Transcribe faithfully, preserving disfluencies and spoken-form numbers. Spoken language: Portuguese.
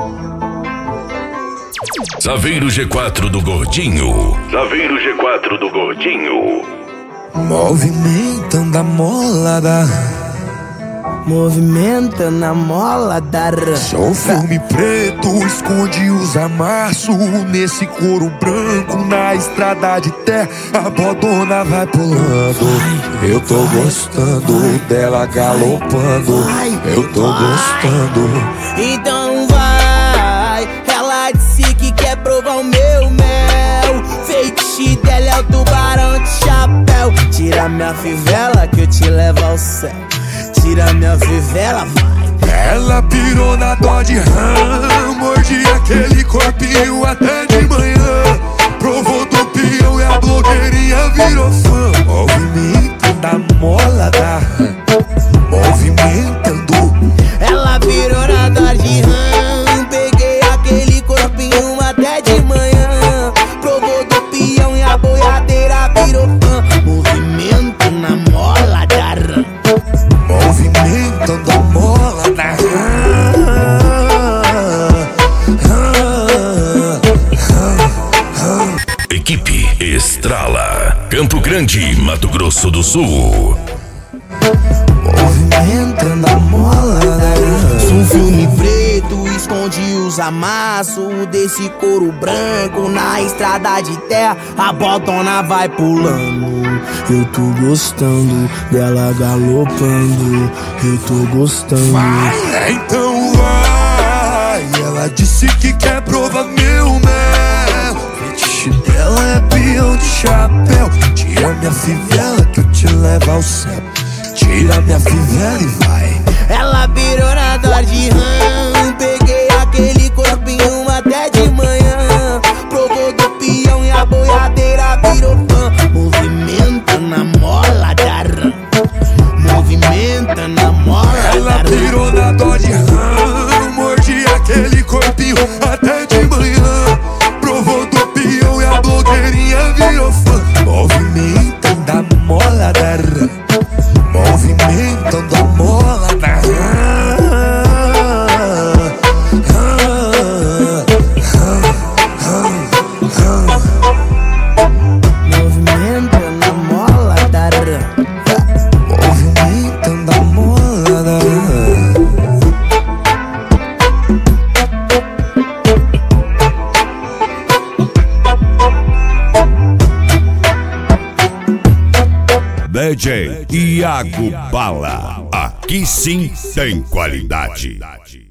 Saveiro G quatro do Gordinho. Saveiro G quatro do Gordinho. Movimentando a molada, movimentando a molada. sou filme preto, esconde os amassos. Nesse couro branco, na estrada de terra, a bodona vai pulando. Eu tô gostando dela galopando. Eu tô gostando. Então vai, ela disse que quer provar o meu mel. Feitiço dela é o tubarão de chapéu. Tira minha fivela que eu te levo ao céu. Tira minha fivela, vai. Ela pirou na dó de rã, mordi aquele corpinho até de manhã. Provou do peão e a blogueirinha virou fã. Movimentando a molada, movimentando. Ela virou na dó de rã, peguei aquele corpinho até de manhã. Provou do peão e a boiadeira virou fã. Movimento na mola da rã, movimentando a mola da Equipe Estrala, Campo Grande, Mato Grosso do Sul. movimentando a mola da rã. Sou um filme preto, esconde os amassos. Desse couro branco, na estrada de terra, a bodona vai pulando. Eu tô gostando dela galopando. Eu tô gostando. vai, então vai. Ela disse que quer provar meu mel. Fetiche dela é peão de chapéu. Tira minha fivela que eu te levo ao céu. Tira minha fivela e vai. Ela virou na dor de rã, peguei aquele corpinho até de manhã. Provou do peão e a boiadeira virou fã. Movimenta na mola da rã, movimenta na mola da rã. Ela virou na dó de rã, mordi aquele corpinho até de manhã. Provou do peão e a blogueirinha virou fã. Movimentando a mola da rã, movimentando a mola da rã. Movimentando a mola da rã, Movimentando a mola da rã. D J Iago Bala. Aqui sim tem qualidade.